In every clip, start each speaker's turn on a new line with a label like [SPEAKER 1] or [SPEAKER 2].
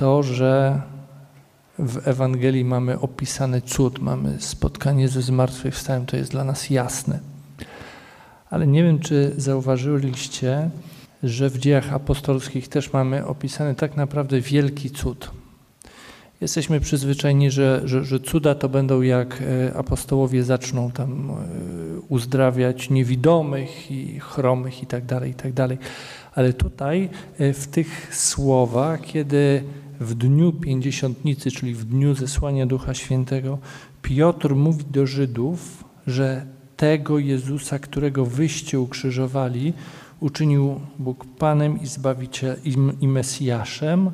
[SPEAKER 1] to, że w Ewangelii mamy opisany cud, mamy spotkanie ze zmartwychwstałym, to jest dla nas jasne. Ale nie wiem, czy zauważyliście, że w Dziejach Apostolskich też mamy opisany tak naprawdę wielki cud. Jesteśmy przyzwyczajeni, że cuda to będą jak apostołowie zaczną tam uzdrawiać niewidomych i chromych i tak dalej. Ale tutaj w tych słowach, kiedy w dniu Pięćdziesiątnicy, czyli w dniu zesłania Ducha Świętego, Piotr mówi do Żydów, że tego Jezusa, którego wyście ukrzyżowali, uczynił Bóg Panem i Zbawicielem i Mesjaszem,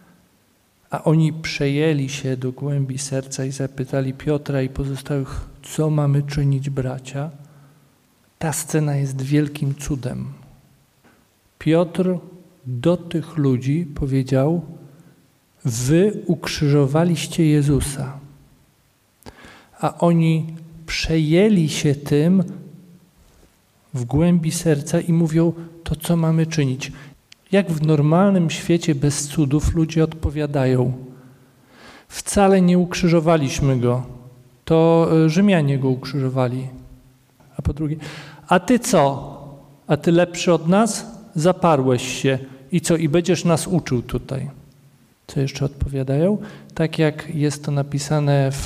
[SPEAKER 1] a oni przejęli się do głębi serca i zapytali Piotra i pozostałych, co mamy czynić, bracia? Ta scena jest wielkim cudem. Piotr do tych ludzi powiedział, wy ukrzyżowaliście Jezusa, a oni przejęli się tym w głębi serca i mówią, to co mamy czynić? Jak w normalnym świecie bez cudów ludzie odpowiadają, wcale nie ukrzyżowaliśmy Go, to Rzymianie Go ukrzyżowali. A po drugie, a ty co? A ty lepszy od nas? Zaparłeś się. I co? I będziesz nas uczył tutaj. Co jeszcze odpowiadają? Tak jak jest to napisane w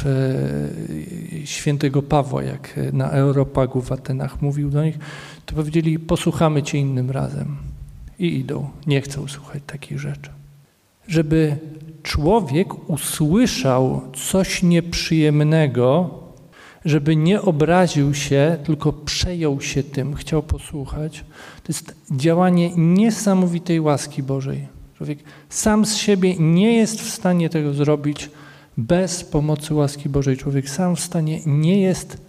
[SPEAKER 1] świętego Pawła, jak na Areopagu w Atenach mówił do nich, to powiedzieli, posłuchamy cię innym razem. I idą. Nie chcą słuchać takich rzeczy. Żeby człowiek usłyszał coś nieprzyjemnego, żeby nie obraził się, tylko przejął się tym, chciał posłuchać, to jest działanie niesamowitej łaski Bożej. Człowiek sam z siebie nie jest w stanie tego zrobić bez pomocy łaski Bożej. Człowiek sam w stanie nie jest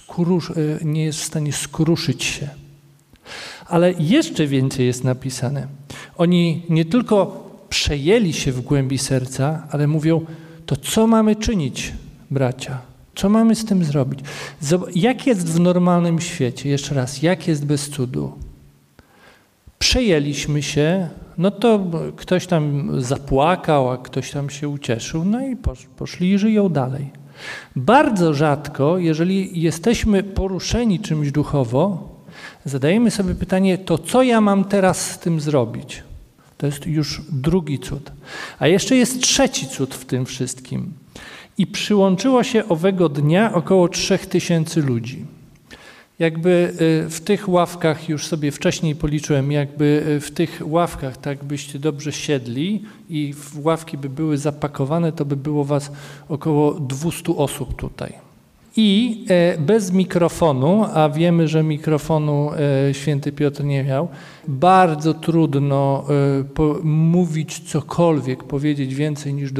[SPEAKER 1] w stanie skruszyć się. Ale jeszcze więcej jest napisane. Oni nie tylko przejęli się w głębi serca, ale mówią, to co mamy czynić, bracia? Co mamy z tym zrobić? Jak jest w normalnym świecie? Jeszcze raz, jak jest bez cudu? Przejęliśmy się, no to ktoś tam zapłakał, a ktoś tam się ucieszył, no i poszli i żyją dalej. Bardzo rzadko, jeżeli jesteśmy poruszeni czymś duchowo, zadajemy sobie pytanie, to co ja mam teraz z tym zrobić? To jest już drugi cud. A jeszcze jest trzeci cud w tym wszystkim. I przyłączyło się owego dnia około 3000 ludzi. Jakby w tych ławkach, już sobie wcześniej policzyłem, jakby w tych ławkach, tak byście dobrze siedli i ławki by były zapakowane, to by było was około 200 osób tutaj. I bez mikrofonu, a wiemy, że mikrofonu święty Piotr nie miał, bardzo trudno mówić cokolwiek, powiedzieć więcej niż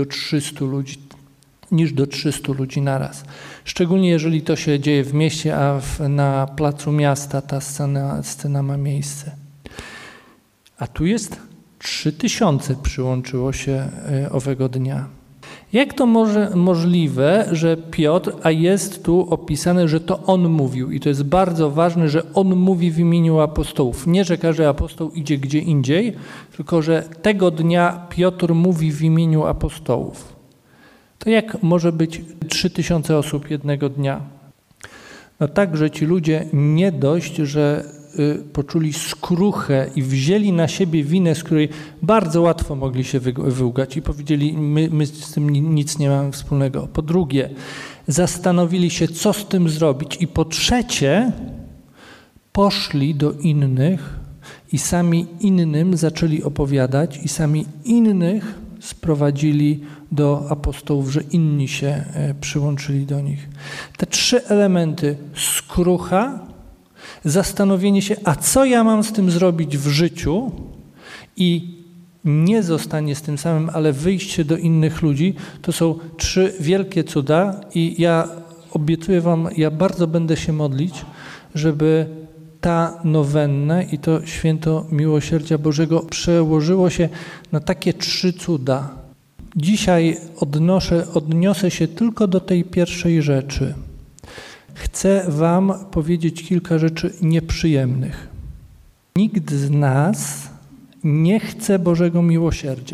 [SPEAKER 1] do 300 ludzi naraz. Szczególnie jeżeli to się dzieje w mieście, a na placu miasta ta scena ma miejsce. A tu jest 3000 przyłączyło się owego dnia. Jak to możliwe, że Piotr, a jest tu opisane, że to on mówił i to jest bardzo ważne, że on mówi w imieniu apostołów. Nie, że każdy apostoł idzie gdzie indziej, tylko że tego dnia Piotr mówi w imieniu apostołów. To jak może być 3000 osób jednego dnia? No tak, że ci ludzie nie dość, że poczuli skruchę i wzięli na siebie winę, z której bardzo łatwo mogli się wyłgać i powiedzieli, my z tym nic nie mamy wspólnego. Po drugie, zastanowili się, co z tym zrobić. I po trzecie, poszli do innych i sami innym zaczęli opowiadać i sami innych sprowadzili do apostołów, że inni się przyłączyli do nich. Te trzy elementy, skrucha, zastanowienie się, a co ja mam z tym zrobić w życiu i nie zostanie z tym samym, ale wyjście do innych ludzi, to są trzy wielkie cuda i ja obiecuję wam, ja bardzo będę się modlić, żeby ta nowenna i to święto Miłosierdzia Bożego przełożyło się na takie trzy cuda. Dzisiaj odniosę się tylko do tej pierwszej rzeczy. Chcę wam powiedzieć kilka rzeczy nieprzyjemnych. Nikt z nas nie chce Bożego miłosierdzia.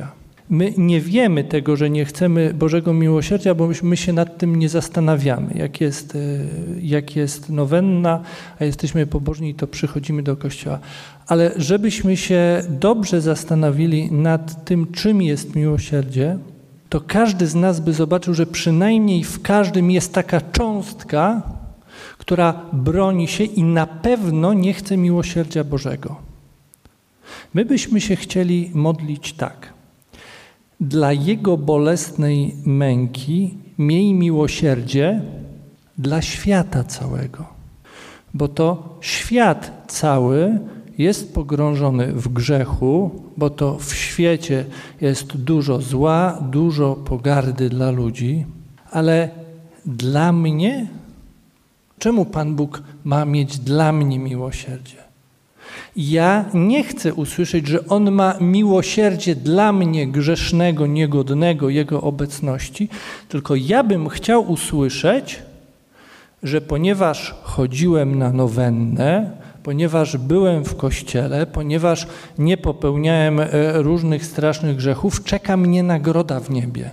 [SPEAKER 1] My nie wiemy tego, że nie chcemy Bożego miłosierdzia, bo my się nad tym nie zastanawiamy. Jak jest nowenna, a jesteśmy pobożni, to przychodzimy do Kościoła. Ale żebyśmy się dobrze zastanowili nad tym, czym jest miłosierdzie, to każdy z nas by zobaczył, że przynajmniej w każdym jest taka cząstka, która broni się i na pewno nie chce miłosierdzia Bożego. My byśmy się chcieli modlić tak. Dla Jego bolesnej męki miej miłosierdzie dla świata całego. Bo to świat cały jest pogrążony w grzechu, bo to w świecie jest dużo zła, dużo pogardy dla ludzi, ale dla mnie? Czemu Pan Bóg ma mieć dla mnie miłosierdzie? Ja nie chcę usłyszeć, że On ma miłosierdzie dla mnie grzesznego, niegodnego Jego obecności, tylko ja bym chciał usłyszeć, że ponieważ chodziłem na nowennę, ponieważ byłem w kościele, ponieważ nie popełniałem różnych strasznych grzechów, czeka mnie nagroda w niebie.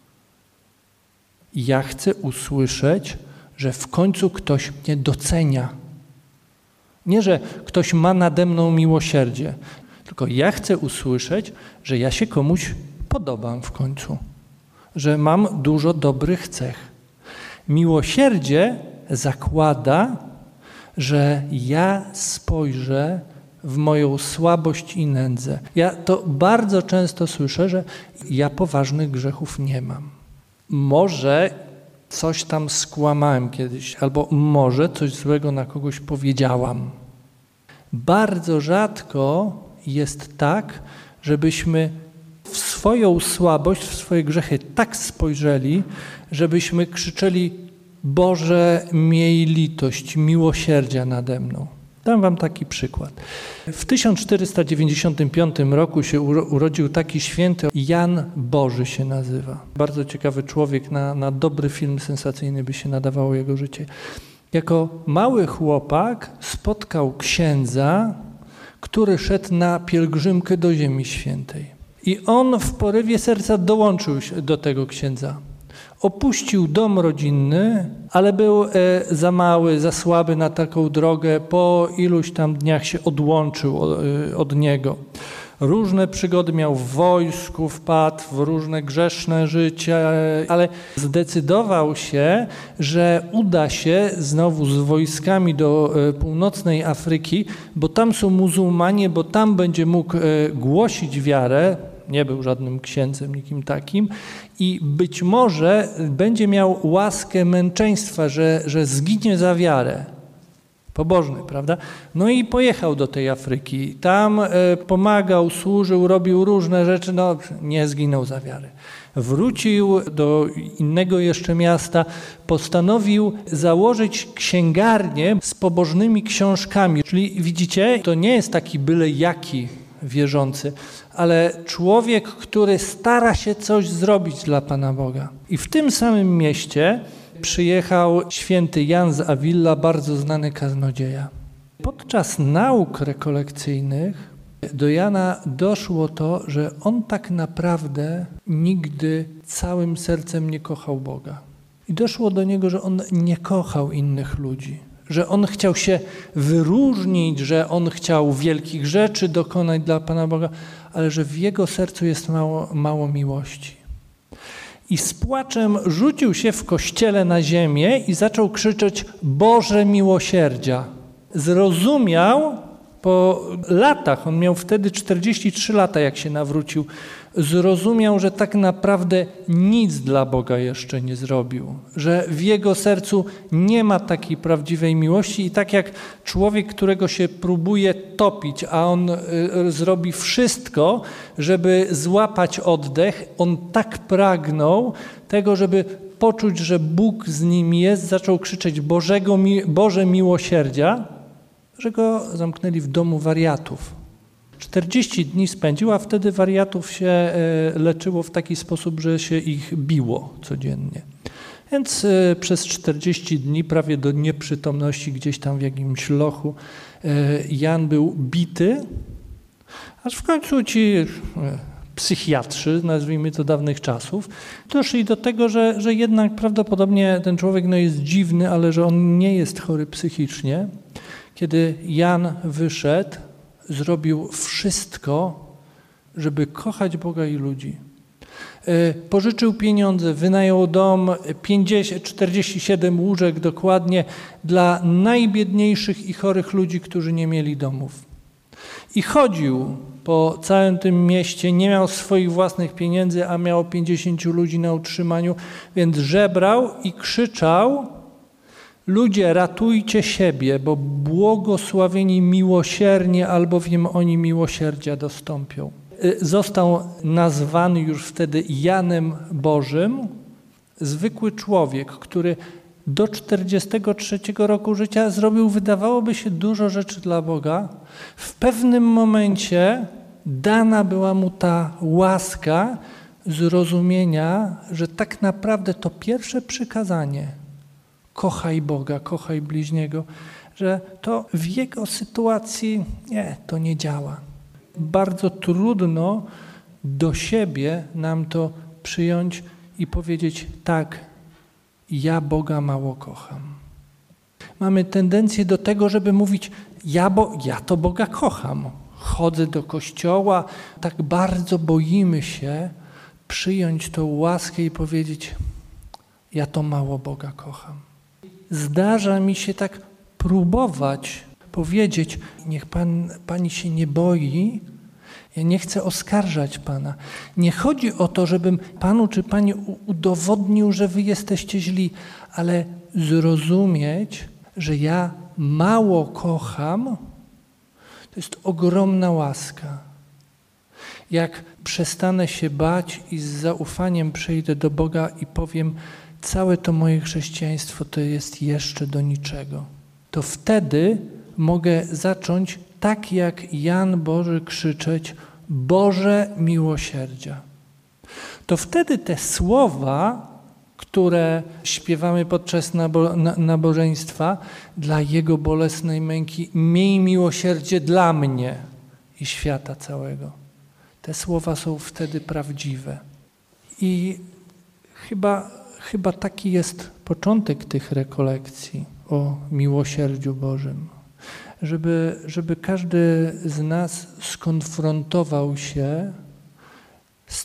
[SPEAKER 1] Ja chcę usłyszeć, że w końcu ktoś mnie docenia. Nie, że ktoś ma nade mną miłosierdzie, tylko ja chcę usłyszeć, że ja się komuś podobam w końcu, że mam dużo dobrych cech. Miłosierdzie zakłada, że ja spojrzę w moją słabość i nędzę. Ja to bardzo często słyszę, że ja poważnych grzechów nie mam. Może coś tam skłamałem kiedyś, albo może coś złego na kogoś powiedziałam. Bardzo rzadko jest tak, żebyśmy w swoją słabość, w swoje grzechy tak spojrzeli, żebyśmy krzyczeli: Boże, miej litość, miłosierdzia nade mną. Dam wam taki przykład. W 1495 roku się urodził taki święty, Jan Boży się nazywa. Bardzo ciekawy człowiek, na dobry film sensacyjny by się nadawało jego życie. Jako mały chłopak spotkał księdza, który szedł na pielgrzymkę do Ziemi Świętej. I on w porywie serca dołączył się do tego księdza. Opuścił dom rodzinny, ale był za mały, za słaby na taką drogę. Po iluś tam dniach się odłączył od niego. Różne przygody miał w wojsku, wpadł w różne grzeszne życie, ale zdecydował się, że uda się znowu z wojskami do północnej Afryki, bo tam są muzułmanie, bo tam będzie mógł głosić wiarę. Nie był żadnym księdzem, nikim takim i być może będzie miał łaskę męczeństwa, że zginie za wiarę. Pobożny, prawda? No i pojechał do tej Afryki. Tam pomagał, służył, robił różne rzeczy, nie zginął za wiarę. Wrócił do innego jeszcze miasta, postanowił założyć księgarnię z pobożnymi książkami. Czyli widzicie, to nie jest taki byle jaki wierzący, ale człowiek, który stara się coś zrobić dla Pana Boga. I w tym samym mieście przyjechał święty Jan z Avila, bardzo znany kaznodzieja. Podczas nauk rekolekcyjnych do Jana doszło to, że on tak naprawdę nigdy całym sercem nie kochał Boga. I doszło do niego, że on nie kochał innych ludzi, że on chciał się wyróżnić, że on chciał wielkich rzeczy dokonać dla Pana Boga, ale że w jego sercu jest mało miłości. I z płaczem rzucił się w kościele na ziemię i zaczął krzyczeć: Boże miłosierdzia. Zrozumiał po latach, on miał wtedy 43 lata, jak się nawrócił, zrozumiał, że tak naprawdę nic dla Boga jeszcze nie zrobił, że w jego sercu nie ma takiej prawdziwej miłości i tak jak człowiek, którego się próbuje topić, a on zrobi wszystko, żeby złapać oddech, on tak pragnął tego, żeby poczuć, że Bóg z nim jest, zaczął krzyczeć Boże miłosierdzia, że go zamknęli w domu wariatów. 40 dni spędził, a wtedy wariatów się leczyło w taki sposób, że się ich biło codziennie. Więc przez 40 dni, prawie do nieprzytomności, gdzieś tam w jakimś lochu, Jan był bity, aż w końcu ci psychiatrzy, nazwijmy to dawnych czasów, doszli do tego, że jednak prawdopodobnie ten człowiek jest dziwny, ale że on nie jest chory psychicznie. Kiedy Jan wyszedł, zrobił wszystko, żeby kochać Boga i ludzi. Pożyczył pieniądze, wynajął dom, 47 łóżek dokładnie dla najbiedniejszych i chorych ludzi, którzy nie mieli domów. I chodził po całym tym mieście, nie miał swoich własnych pieniędzy, a miał 50 ludzi na utrzymaniu, więc żebrał i krzyczał: ludzie, ratujcie siebie, bo błogosławieni miłosiernie, albowiem oni miłosierdzia dostąpią. Został nazwany już wtedy Janem Bożym, zwykły człowiek, który do 43 roku życia zrobił, wydawałoby się, dużo rzeczy dla Boga. W pewnym momencie dana była mu ta łaska zrozumienia, że tak naprawdę to pierwsze przykazanie, kochaj Boga, kochaj bliźniego, że to w jego sytuacji to nie działa. Bardzo trudno do siebie nam to przyjąć i powiedzieć: tak, ja Boga mało kocham. Mamy tendencję do tego, żeby mówić: ja to Boga kocham. Chodzę do kościoła, tak bardzo boimy się przyjąć tą łaskę i powiedzieć: ja to mało Boga kocham. Zdarza mi się tak próbować powiedzieć: niech Pani się nie boi, ja nie chcę oskarżać Pana. Nie chodzi o to, żebym Panu czy Pani udowodnił, że Wy jesteście źli, ale zrozumieć, że ja mało kocham, to jest ogromna łaska. Jak przestanę się bać i z zaufaniem przejdę do Boga i powiem: całe to moje chrześcijaństwo to jest jeszcze do niczego, to wtedy mogę zacząć tak jak Jan Boży krzyczeć: Boże miłosierdzia. To wtedy te słowa, które śpiewamy podczas nabożeństwa, dla Jego bolesnej męki, miej miłosierdzie dla mnie i świata całego. Te słowa są wtedy prawdziwe. I chyba taki jest początek tych rekolekcji o miłosierdziu Bożym. Żeby każdy z nas skonfrontował się z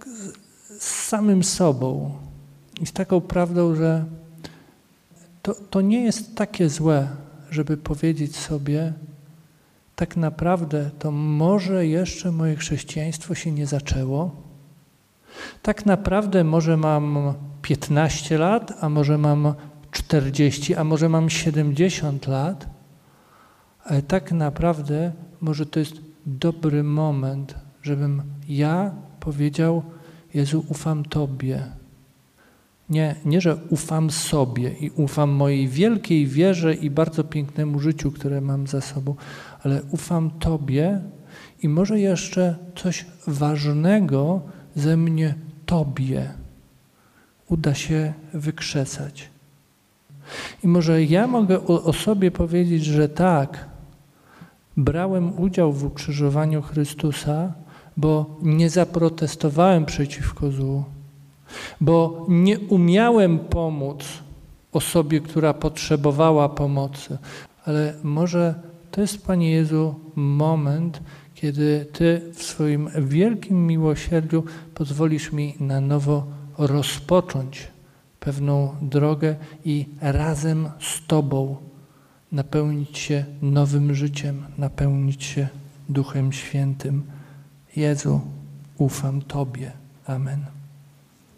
[SPEAKER 1] samym sobą i z taką prawdą, że to nie jest takie złe, żeby powiedzieć sobie: tak naprawdę to może jeszcze moje chrześcijaństwo się nie zaczęło. Tak naprawdę może mam 15 lat, a może mam 40, a może mam 70 lat, ale tak naprawdę może to jest dobry moment, żebym ja powiedział: Jezu, ufam Tobie. Nie, że ufam sobie i ufam mojej wielkiej wierze i bardzo pięknemu życiu, które mam za sobą, ale ufam Tobie i może jeszcze coś ważnego ze mnie Tobie uda się wykrzesać. I może ja mogę o sobie powiedzieć, że tak, brałem udział w ukrzyżowaniu Chrystusa, bo nie zaprotestowałem przeciwko złu, bo nie umiałem pomóc osobie, która potrzebowała pomocy. Ale może to jest, Panie Jezu, moment, kiedy Ty w swoim wielkim miłosierdziu pozwolisz mi na nowo rozpocząć pewną drogę i razem z Tobą napełnić się nowym życiem, napełnić się Duchem Świętym. Jezu, ufam Tobie. Amen.